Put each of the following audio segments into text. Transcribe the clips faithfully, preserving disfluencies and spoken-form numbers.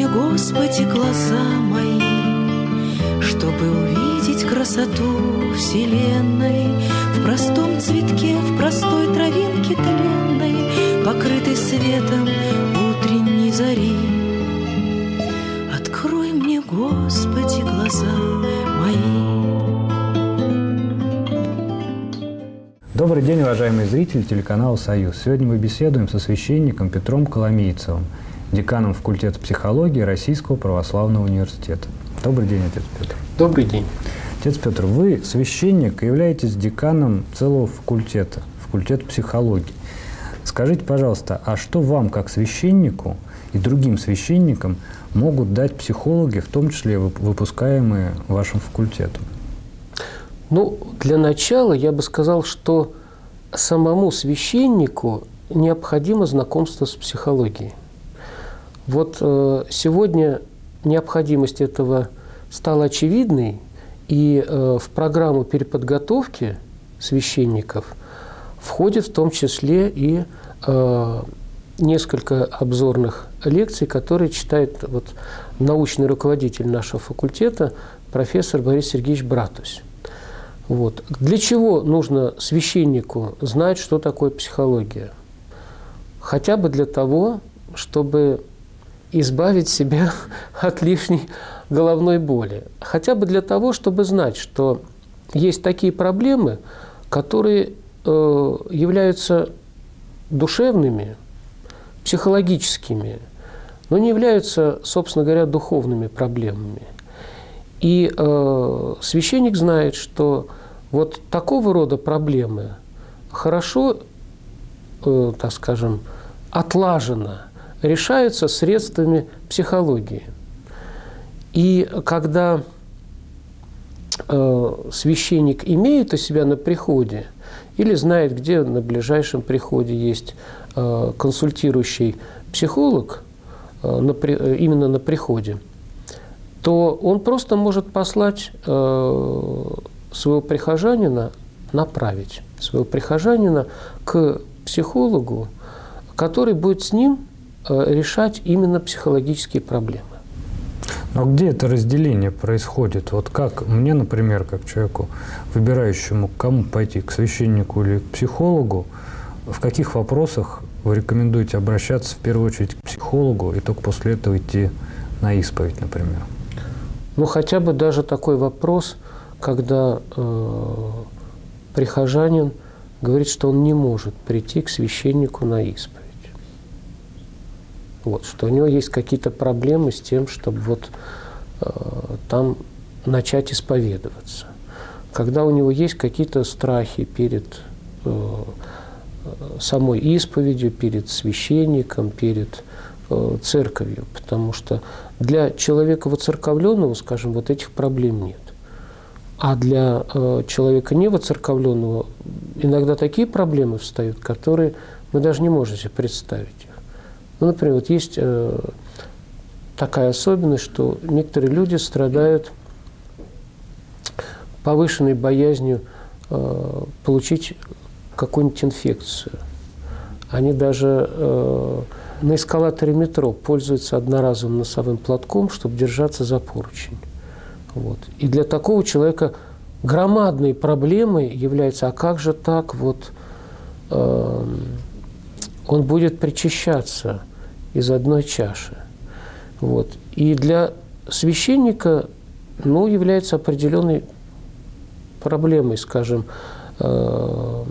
Господи, глаза мои, чтобы увидеть красоту вселенной в простом цветке, в простой травинке тленной, покрытой светом утренней зари. Открой мне, Господи, глаза мои. Добрый день, уважаемые зрители телеканала «Союз». Сегодня мы беседуем со священником Петром Коломийцевым, деканом факультета психологии Российского православного университета. Добрый день, отец Петр. Добрый день. Отец Петр, вы священник и являетесь деканом целого факультета, факультета психологии. Скажите, пожалуйста, а что вам, как священнику и другим священникам, могут дать психологи, в том числе выпускаемые вашим факультетом? Ну, для начала я бы сказал, что самому священнику необходимо знакомство с психологией. Вот э, сегодня необходимость этого стала очевидной, и э, в программу переподготовки священников входит в том числе и э, несколько обзорных лекций, которые читает вот, научный руководитель нашего факультета, профессор Борис Сергеевич Братусь. Вот. Для чего нужно священнику знать, что такое психология? Хотя бы для того, чтобы избавить себя от лишней головной боли. Хотя бы для того, чтобы знать, что есть такие проблемы, которые э, являются душевными, психологическими, но не являются, собственно говоря, духовными проблемами. И э, священник знает, что вот такого рода проблемы хорошо, э, так скажем, отлаженно решаются средствами психологии. И когда э, священник имеет у себя на приходе или знает, где на ближайшем приходе есть э, консультирующий психолог, э, на, именно на приходе, то он просто может послать э, своего прихожанина, направить своего прихожанина к психологу, который будет с ним э, решать именно психологические проблемы. Но где это разделение происходит? Вот как мне, например, как человеку, выбирающему, к кому пойти, к священнику или к психологу, в каких вопросах вы рекомендуете обращаться в первую очередь к психологу и только после этого идти на исповедь, например? Ну, хотя бы даже такой вопрос, когда э, прихожанин говорит, что он не может прийти к священнику на исповедь. Вот, что у него есть какие-то проблемы с тем, чтобы вот э, там начать исповедоваться. Когда у него есть какие-то страхи перед э, самой исповедью, перед священником, перед э, церковью, потому что для человека воцерковленного, скажем, вот этих проблем нет. А для э, человека невоцерковленного иногда такие проблемы встают, которые мы даже не можем себе представить их. Ну, например, вот есть э, такая особенность, что некоторые люди страдают повышенной боязнью э, получить какую-нибудь инфекцию. Они даже э, на эскалаторе метро пользуются одноразовым носовым платком, чтобы держаться за поручень. Вот. И для такого человека громадной проблемой является, а как же так, вот, э, он будет причащаться из одной чаши. Вот. И для священника, ну, является определенной проблемой, скажем, э,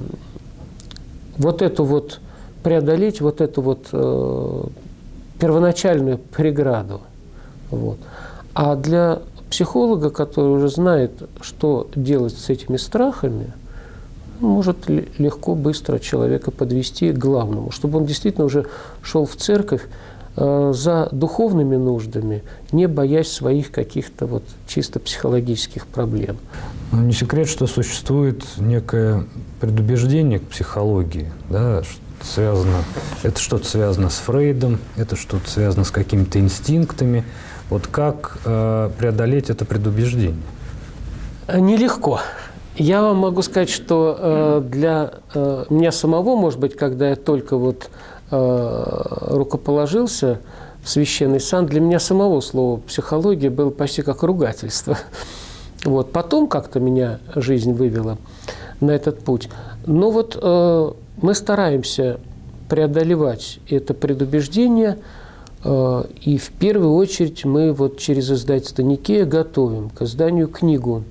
вот эту вот, преодолеть вот эту вот э, первоначальную преграду. Вот. А для психолога, который уже знает, что делать с этими страхами, может легко, быстро человека подвести к главному, чтобы он действительно уже шел в церковь э, за духовными нуждами, не боясь своих каких-то вот чисто психологических проблем. Но не секрет, что существует некое предубеждение к психологии, да, связано, это что-то связано с Фрейдом, это что-то связано с какими-то инстинктами. Вот как э, преодолеть это предубеждение? Нелегко. Я вам могу сказать, что э, для э, меня самого, может быть, когда я только вот э, рукоположился в священный сан. Для меня самого слова «психология» было почти как ругательство. Вот. Потом как-то меня жизнь вывела на этот путь. Но вот э, мы стараемся преодолевать это предубеждение, э, и в первую очередь мы вот через издательство «Никея» готовим к изданию книгу,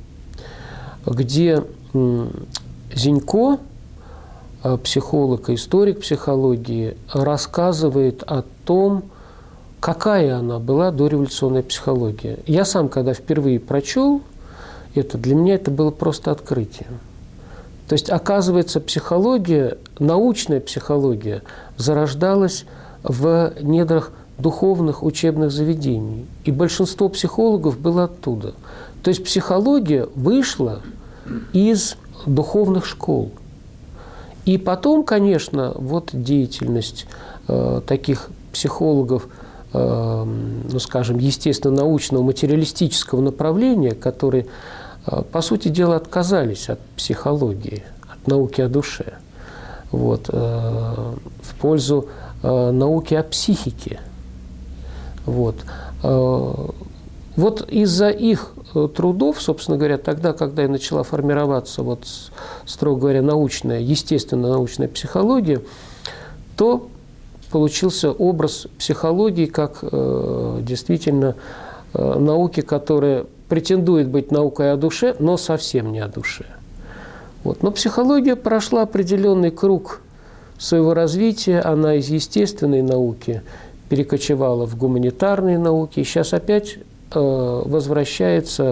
где э, Зинько, э, психолог и историк психологии, рассказывает о том, какая она была дореволюционная психология. Я сам, когда впервые прочел это, для меня это было просто открытием. То есть, оказывается, психология, научная психология зарождалась в недрах духовных учебных заведений. И большинство психологов было оттуда. То есть, психология вышла из духовных школ. И потом, конечно, вот деятельность э, таких психологов, э, ну, скажем, естественно-научного, материалистического направления, которые, э, по сути дела, отказались от психологии, от науки о душе, вот, э, в пользу э, науки о психике. Вот. Э, вот из-за их трудов, собственно говоря, тогда, когда и начала формироваться, вот, строго говоря, научная, естественно-научная психология, то получился образ психологии как э, действительно э, науки, которая претендует быть наукой о душе, но совсем не о душе. Вот. Но психология прошла определенный круг своего развития, она из естественной науки перекочевала в гуманитарные науки, и сейчас опять э, возвращается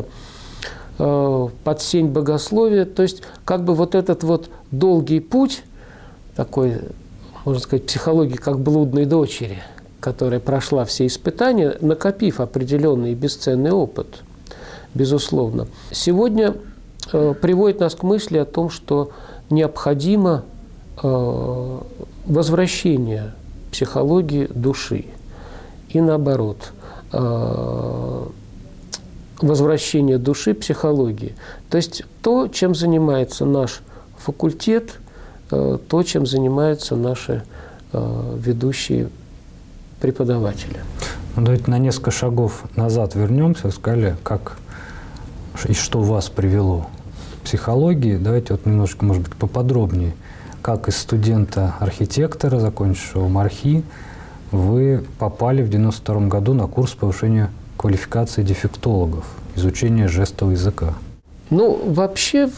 э, под сень богословия. То есть как бы вот этот вот долгий путь, такой, можно сказать, психологии как блудной дочери, которая прошла все испытания, накопив определенный бесценный опыт, безусловно, сегодня э, приводит нас к мысли о том, что необходимо э, возвращение психологии души и наоборот, э, возвращение души психологии. То есть то, чем занимается наш факультет, э, то, чем занимаются наши э, ведущие преподаватели. Ну, давайте на несколько шагов назад вернемся. Сказали, как и что вас привело к психологии. Давайте вот немножко, может быть, поподробнее. Как из студента-архитектора, закончившего МАРХИ, вы попали в девяносто втором году на курс повышения квалификации дефектологов, изучения жестового языка? Ну, вообще,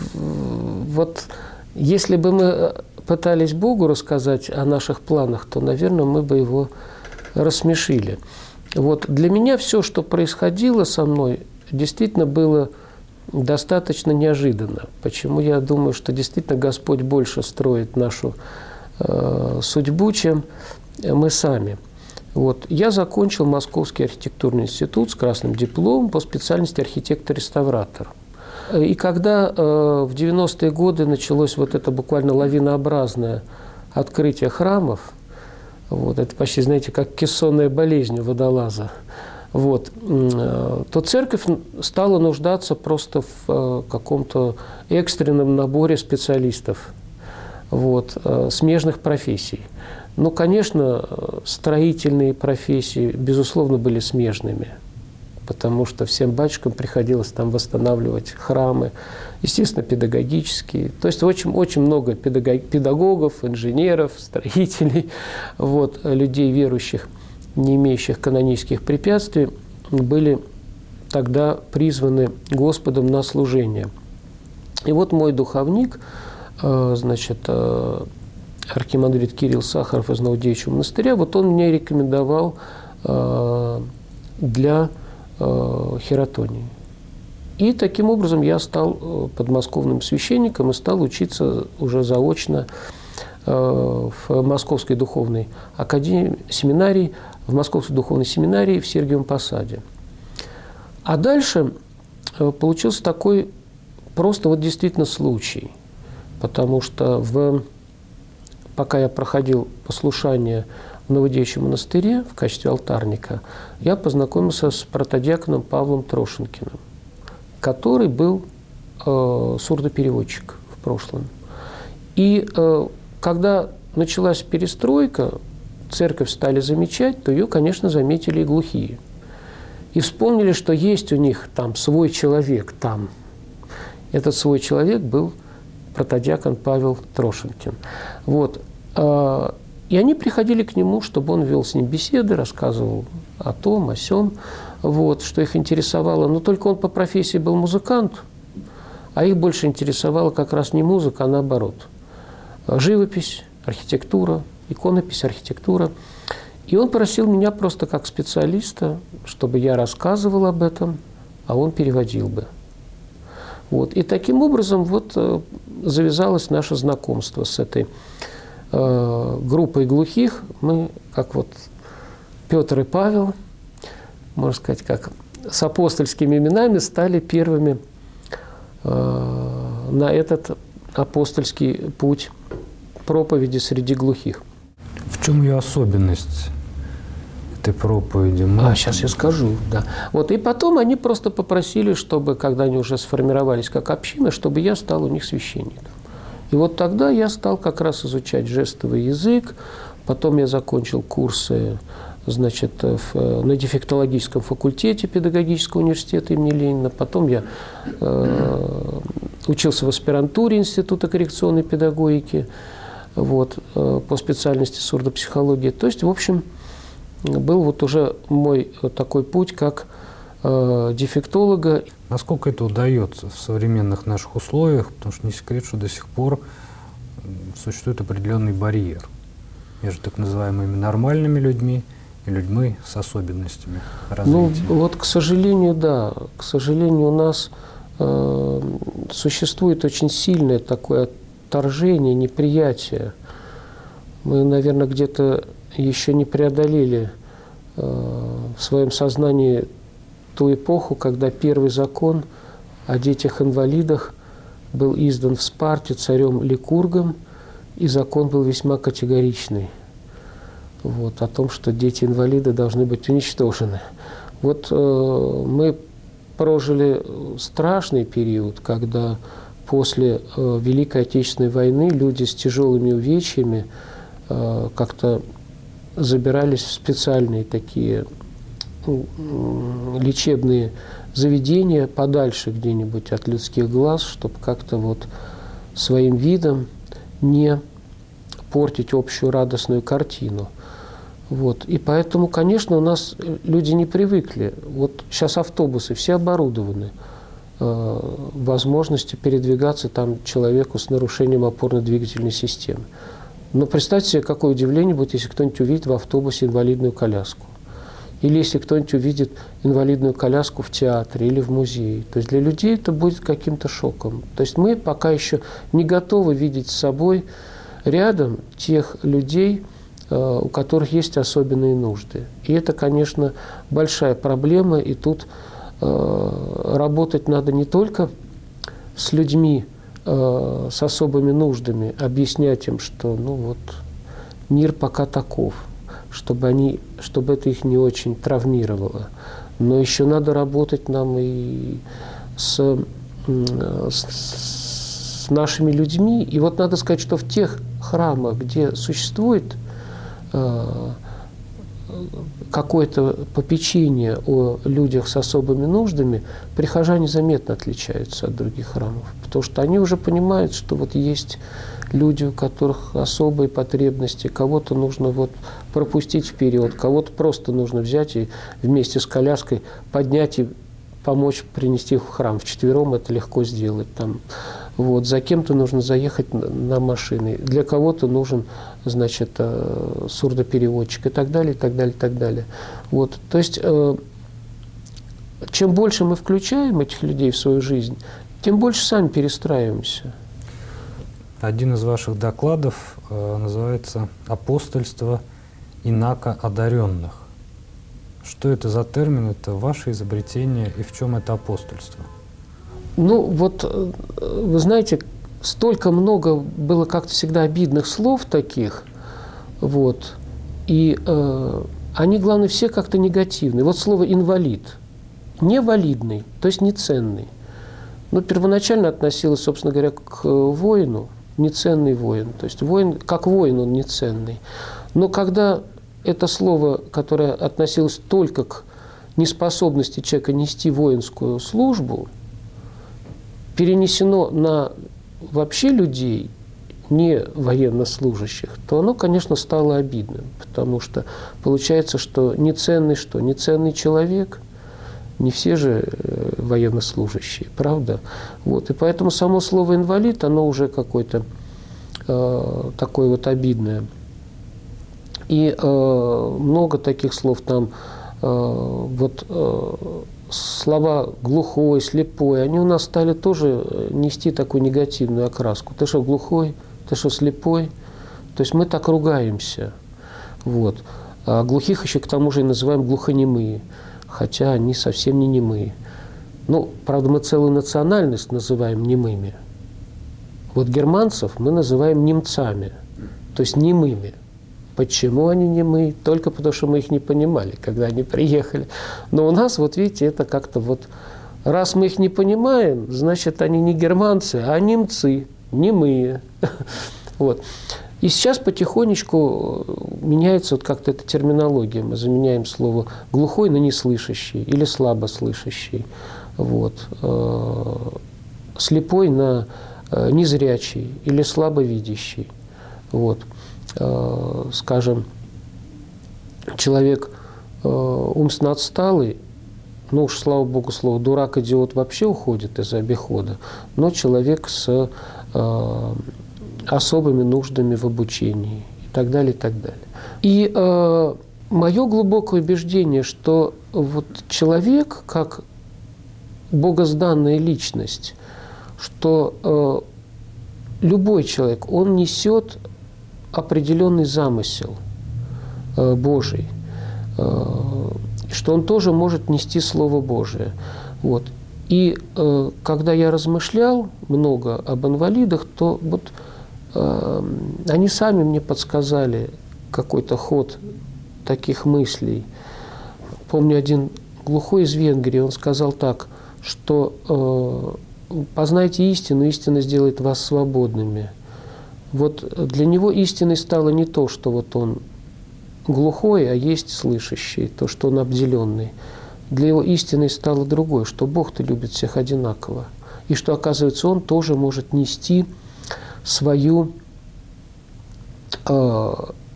вот если бы мы пытались Богу рассказать о наших планах, то, наверное, мы бы его рассмешили. Вот для меня все, что происходило со мной, действительно было достаточно неожиданно. Почему я думаю, что действительно Господь больше строит нашу э, судьбу, чем мы сами. Вот. Я закончил Московский архитектурный институт с красным дипломом по специальности архитектор-реставратор. И когда э, в девяностые годы началось вот это буквально лавинообразное открытие храмов, вот, это почти, знаете, как кессонная болезнь у водолаза, вот, то церковь стала нуждаться просто в каком-то экстренном наборе специалистов, вот, смежных профессий. Ну, конечно, строительные профессии, безусловно, были смежными, потому что всем батюшкам приходилось там восстанавливать храмы, естественно, педагогические. То есть очень, очень много педагогов, инженеров, строителей, вот, людей верующих, не имеющих канонических препятствий, были тогда призваны Господом на служение. И вот мой духовник, значит, архимандрит Кирилл Сахаров из Новодевичьего монастыря, вот он мне рекомендовал для хиратонии. И таким образом я стал подмосковным священником и стал учиться уже заочно в Московской духовной академии, семинарии, в Московской духовной семинарии в Сергиевом Посаде. А дальше получился такой просто вот действительно случай, потому что в, пока я проходил послушание в Новодевичьем монастыре в качестве алтарника, я познакомился с протодиаконом Павлом Трошенкиным, который был э, сурдопереводчик в прошлом. И э, когда началась перестройка церковь стали замечать, то ее, конечно, заметили и глухие. И вспомнили, что есть у них там свой человек там. Этот свой человек был протодиакон Павел Трошенкин. Вот. И они приходили к нему, чтобы он вел с ним беседы, рассказывал о том, о сём, вот, что их интересовало. Но только он по профессии был музыкант, а их больше интересовала как раз не музыка, а наоборот. Живопись, архитектура, иконопись, архитектура. И он просил меня просто как специалиста, чтобы я рассказывал об этом, а он переводил бы. Вот. И таким образом вот завязалось наше знакомство с этой э, группой глухих. Мы, как вот Петр и Павел, можно сказать, как с апостольскими именами, стали первыми э, на этот апостольский путь проповеди среди глухих. В чем ее особенность этой проповеди? Мы... А, сейчас я скажу, да. Вот, и потом они просто попросили, чтобы, когда они уже сформировались как община, чтобы я стал у них священником. И вот тогда я стал как раз изучать жестовый язык, потом я закончил курсы, значит, в, на дефектологическом факультете педагогического университета имени Ленина, потом я э, учился в аспирантуре Института коррекционной педагогики, вот, по специальности сурдопсихология. То есть, в общем, был вот уже мой такой путь как э, дефектолога. Насколько это удается в современных наших условиях, потому что не секрет, что до сих пор существует определенный барьер между так называемыми нормальными людьми и людьми с особенностями развития? Ну, вот, к сожалению, да. К сожалению, у нас э, существует очень сильное такое отторжение, неприятие. Мы, наверное, где-то еще не преодолели э, в своем сознании ту эпоху, когда первый закон о детях-инвалидах был издан в Спарте царем Ликургом, и закон был весьма категоричный. Вот, о том, что дети-инвалиды должны быть уничтожены. Вот э, мы прожили страшный период, когда после э, Великой Отечественной войны люди с тяжелыми увечьями э, как-то забирались в специальные такие э, лечебные заведения подальше где-нибудь от людских глаз, чтобы как-то вот своим видом не портить общую радостную картину. Вот. И поэтому, конечно, у нас люди не привыкли. Вот сейчас автобусы все оборудованы э, возможностью передвигаться там человеку с нарушением опорно-двигательной системы. Но представьте себе, какое удивление будет, если кто-нибудь увидит в автобусе инвалидную коляску. Или если кто-нибудь увидит инвалидную коляску в театре или в музее. То есть для людей это будет каким-то шоком. То есть мы пока еще не готовы видеть с собой рядом тех людей, у которых есть особенные нужды. И это, конечно, большая проблема. И тут работать надо не только с людьми с особыми нуждами, объяснять им, что ну вот, мир пока таков, чтобы, они, чтобы это их не очень травмировало. Но еще надо работать нам и с, с, с нашими людьми. И вот надо сказать, что в тех храмах, где существует э, какое-то попечение о людях с особыми нуждами, прихожане заметно отличаются от других храмов. Потому что они уже понимают, что вот есть люди, у которых особые потребности, кого-то нужно вот пропустить вперед, кого-то просто нужно взять и вместе с коляской поднять и помочь принести в храм. Вчетвером это легко сделать. Там, вот, за кем-то нужно заехать на, на машине, для кого-то нужен, значит, э, сурдопереводчик и так далее, и так далее, и так далее. Вот, то есть, э, чем больше мы включаем этих людей в свою жизнь, тем больше сами перестраиваемся. Один из ваших докладов э, называется «Апостольство инако одаренных». Что это за термин, это ваше изобретение, и в чем это апостольство? Ну, вот, вы знаете, столько много было как-то всегда обидных слов таких, вот, и э, они, главное, все как-то негативные. Вот слово «инвалид», невалидный, то есть неценный. Ну, первоначально относилось, собственно говоря, к воину, неценный воин. То есть воин, как воин он неценный. Но когда это слово, которое относилось только к неспособности человека нести воинскую службу, перенесено на вообще людей, не военнослужащих, то оно, конечно, стало обидным, потому что получается, что неценный что? Неценный человек, не все же военнослужащие, правда? Вот. И поэтому само слово «инвалид», оно уже какое-то э, такое вот обидное. И э, много таких слов там, э, вот э, слова «глухой», «слепой», они у нас стали тоже нести такую негативную окраску. Ты что, глухой? Ты что, слепой? То есть мы так ругаемся. Вот. А глухих еще к тому же и называем глухонемые, хотя они совсем не немые. Ну, правда, мы целую национальность называем немыми. Вот германцев мы называем немцами, то есть немыми. Почему они немые? Только потому, что мы их не понимали, когда они приехали. Но у нас, вот видите, это как-то вот... Раз мы их не понимаем, значит, они не германцы, а немцы, немые. Вот. И сейчас потихонечку меняется вот как-то эта терминология. Мы заменяем слово «глухой» на «неслышащий» или «слабослышащий». Вот. «Слепой» на «незрячий» или «слабовидящий». Вот. Скажем, человек умственно отсталый, ну уж, слава богу, слово «дурак», «идиот» вообще уходит из обихода, но человек с э, особыми нуждами в обучении и так далее, и так далее. И э, мое глубокое убеждение, что вот человек, как богозданная личность, что э, любой человек, он несет определенный замысел э, Божий, э, что он тоже может нести Слово Божие. Вот. И э, когда я размышлял много об инвалидах, то вот э, они сами мне подсказали какой-то ход таких мыслей. Помню, один глухой из Венгрии, он сказал так, что э, «познайте истину, истина сделает вас свободными». Вот для него истиной стало не то, что вот он глухой, а есть слышащий, то, что он обделенный. Для его истиной стало другое, что Бог-то любит всех одинаково. И что, оказывается, он тоже может нести свою э,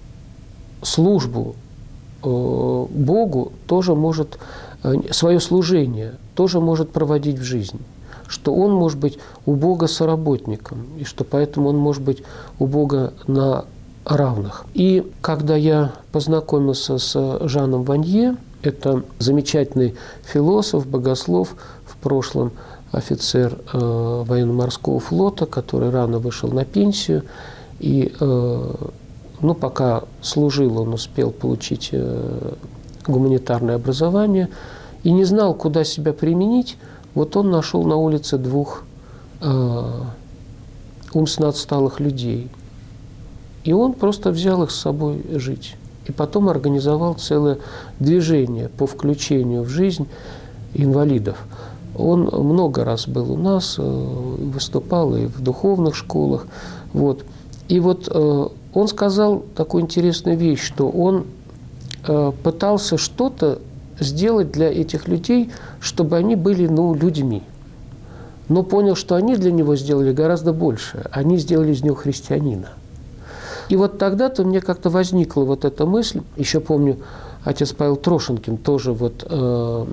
службу э, Богу, тоже может, э, свое служение тоже может проводить в жизнь. Что он может быть у Бога соработником, и что поэтому он может быть у Бога на равных. И когда я познакомился с Жаном Ванье, это замечательный философ, богослов, в прошлом офицер э, военно-морского флота, который рано вышел на пенсию, и э, ну, пока служил, он успел получить э, гуманитарное образование и не знал, куда себя применить. Вот он нашел на улице двух э, умственно отсталых людей. И он просто взял их с собой жить. И потом организовал целое движение по включению в жизнь инвалидов. Он много раз был у нас, э, выступал и в духовных школах. Вот. И вот э, он сказал такую интересную вещь, что он э, пытался что-то сделать для этих людей, чтобы они были, ну, людьми. Но понял, что они для него сделали гораздо больше. Они сделали из него христианина. И вот тогда-то мне как-то возникла вот эта мысль. Еще помню, отец Павел Трошенкин тоже вот э,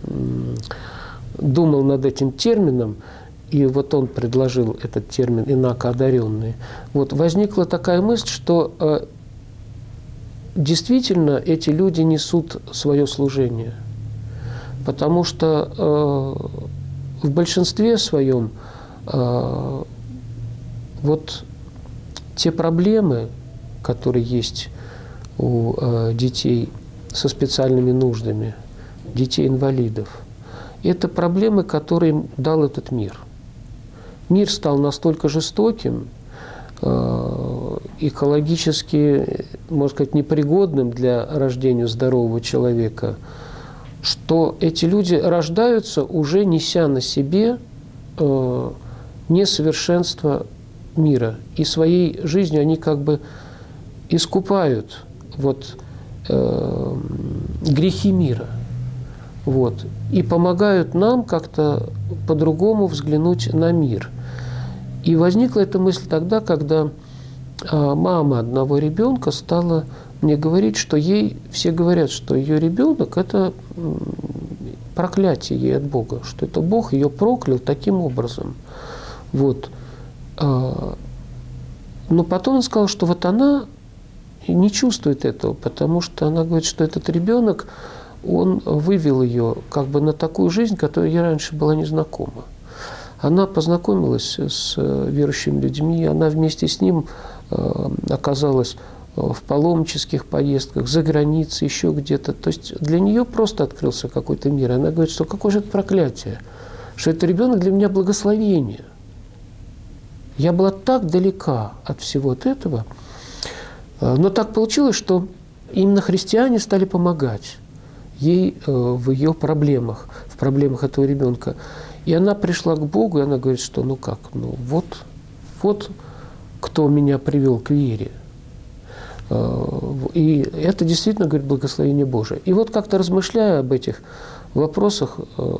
думал над этим термином, и вот он предложил этот термин «инакоодаренные». Вот возникла такая мысль, что э, действительно эти люди несут свое служение. Потому что э, в большинстве своем э, вот те проблемы, которые есть у э, детей со специальными нуждами, детей-инвалидов, это проблемы, которые им дал этот мир. Мир стал настолько жестоким, э, экологически, можно сказать, непригодным для рождения здорового человека, что эти люди рождаются, уже неся на себе э, несовершенство мира. И своей жизнью они как бы искупают вот э, грехи мира. Вот. И помогают нам как-то по-другому взглянуть на мир. И возникла эта мысль тогда, когда э, мама одного ребенка стала мне говорить, что ей все говорят, что ее ребенок – это проклятие ей от Бога, что это Бог ее проклял таким образом. Вот. Но потом он сказал, что вот она не чувствует этого, потому что она говорит, что этот ребенок, он вывел ее как бы на такую жизнь, которая ей раньше была незнакома. Она познакомилась с верующими людьми, она вместе с ним оказалась в паломнических поездках, за границей, еще где-то. То есть для нее просто открылся какой-то мир. Она говорит, что какое же это проклятие, что это ребенок для меня благословение. Я была так далека от всего от этого, но так получилось, что именно христиане стали помогать ей в ее проблемах, в проблемах этого ребенка. И она пришла к Богу, и она говорит, что ну как, ну вот, вот кто меня привел к вере. И это действительно, говорит, благословение Божие. И вот как-то размышляя об этих вопросах,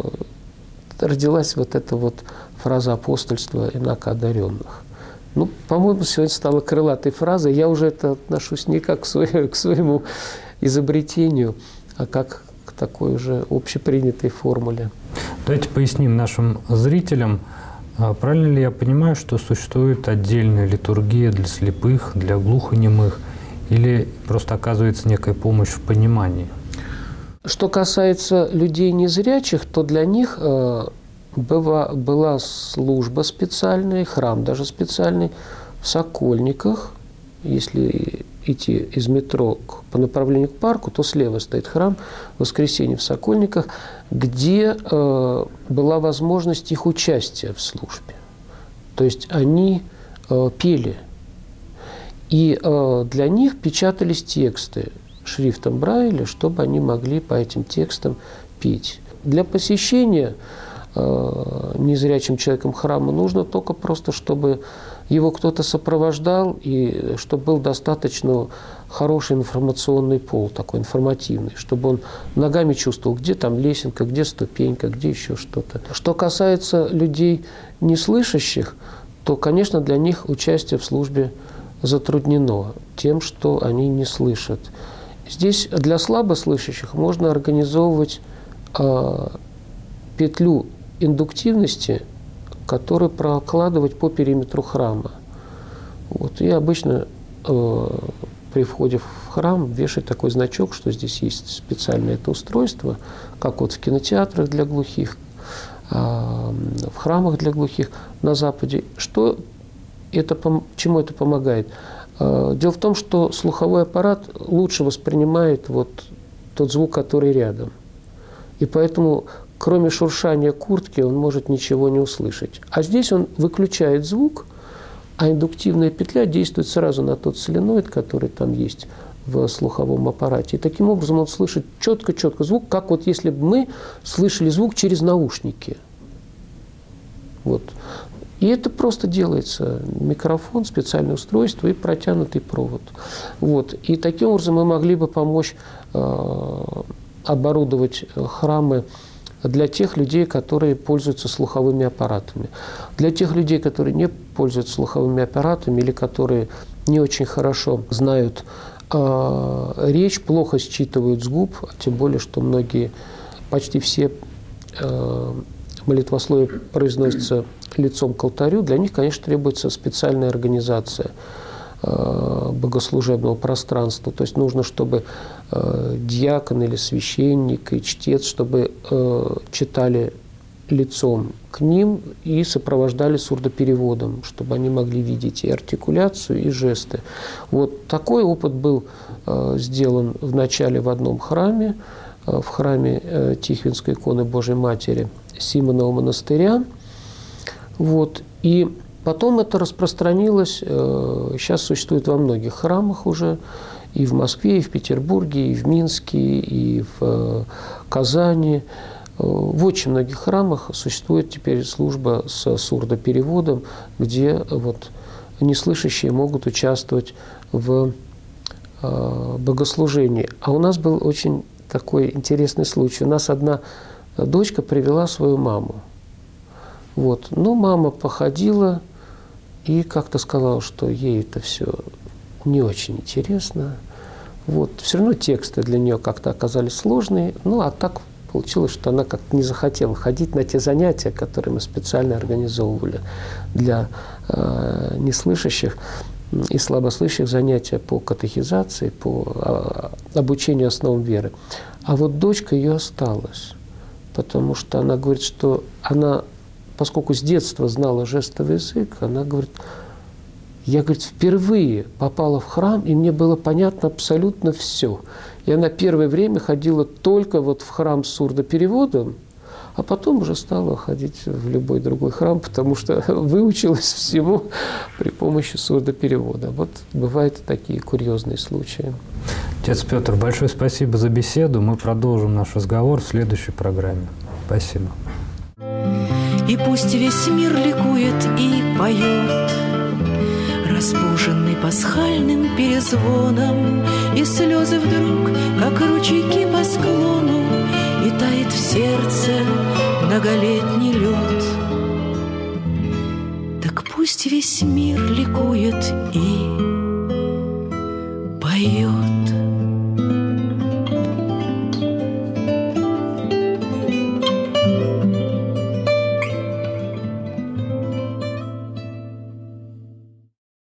родилась вот эта вот фраза апостольства инако одаренных. Ну, по-моему, сегодня стала крылатой фразой. Я уже это отношусь не как к своему, к своему изобретению, а как к такой уже общепринятой формуле. Давайте поясним нашим зрителям, правильно ли я понимаю, что существует отдельная литургия для слепых, для глухонемых, или просто оказывается некая помощь в понимании? Что касается людей незрячих, то для них э, была, была служба специальная, храм даже специальный в Сокольниках. Если идти из метро по направлению к парку, то слева стоит храм Воскресения в Сокольниках, где э, была возможность их участия в службе. То есть они э, пели. И э, для них печатались тексты шрифтом Брайля, чтобы они могли по этим текстам петь. Для посещения э, незрячим человеком храма нужно только просто, чтобы его кто-то сопровождал, и чтобы был достаточно хороший информационный пол, такой информативный, чтобы он ногами чувствовал, где там лесенка, где ступенька, где еще что-то. Что касается людей неслышащих, то, конечно, для них участие в службе затруднено тем, что они не слышат. Здесь для слабослышащих можно организовывать э, петлю индуктивности, которую прокладывать по периметру храма. Вот. И обычно э, при входе в храм вешать такой значок, что здесь есть специальное это устройство, как вот в кинотеатрах для глухих, э, в храмах для глухих на Западе. Что это, чему это помогает? Дело в том, что слуховой аппарат лучше воспринимает вот тот звук, который рядом. И поэтому, кроме шуршания куртки, он может ничего не услышать. А здесь он выключает звук, а индуктивная петля действует сразу на тот соленоид, который там есть в слуховом аппарате. И таким образом он слышит четко-четко звук, как вот если бы мы слышали звук через наушники. Вот. И это просто делается. Микрофон, специальное устройство и протянутый провод. Вот. И таким образом мы могли бы помочь э, оборудовать храмы для тех людей, которые пользуются слуховыми аппаратами. Для тех людей, которые не пользуются слуховыми аппаратами или которые не очень хорошо знают э, речь, плохо считывают с губ, тем более, что многие, почти все э, молитвословие произносится лицом к алтарю, для них, конечно, требуется специальная организация э, богослужебного пространства. То есть нужно, чтобы э, диакон или священник и чтец, чтобы э, читали лицом к ним и сопровождали сурдопереводом, чтобы они могли видеть и артикуляцию, и жесты. Вот такой опыт был э, сделан вначале в одном храме, э, в храме э, Тихвинской иконы Божией Матери Симонова монастыря. Вот. И потом это распространилось, э, сейчас существует во многих храмах уже, и в Москве, и в Петербурге, и в Минске, и в э, Казани. В очень многих храмах существует теперь служба с сурдопереводом, где вот неслышащие могут участвовать в богослужении. А у нас был очень такой интересный случай. У нас одна дочка привела свою маму. Вот. Ну, мама походила и как-то сказала, что ей это все не очень интересно. Вот. Все равно тексты для нее как-то оказались сложные. Ну, а так получилось, что она как-то не захотела ходить на те занятия, которые мы специально организовывали для э, неслышащих и слабослышащих, занятия по катехизации, по э, обучению основам веры. А вот дочка ее осталась, потому что она говорит, что она, поскольку с детства знала жестовый язык, она говорит, я, говорит, впервые попала в храм, и мне было понятно абсолютно все. И она первое время ходила только вот в храм с сурдопереводом, а потом уже стала ходить в любой другой храм, потому что выучилась всему при помощи сурдоперевода. Вот бывают такие курьезные случаи. Отец Петр, большое спасибо за беседу. Мы продолжим наш разговор в следующей программе. Спасибо. И пусть весь мир ликует и поет, разбуженный пасхальным перезвоном, и слезы вдруг, как ручейки по склону, и тает в сердце многолетний лед. Так пусть весь мир ликует и поет.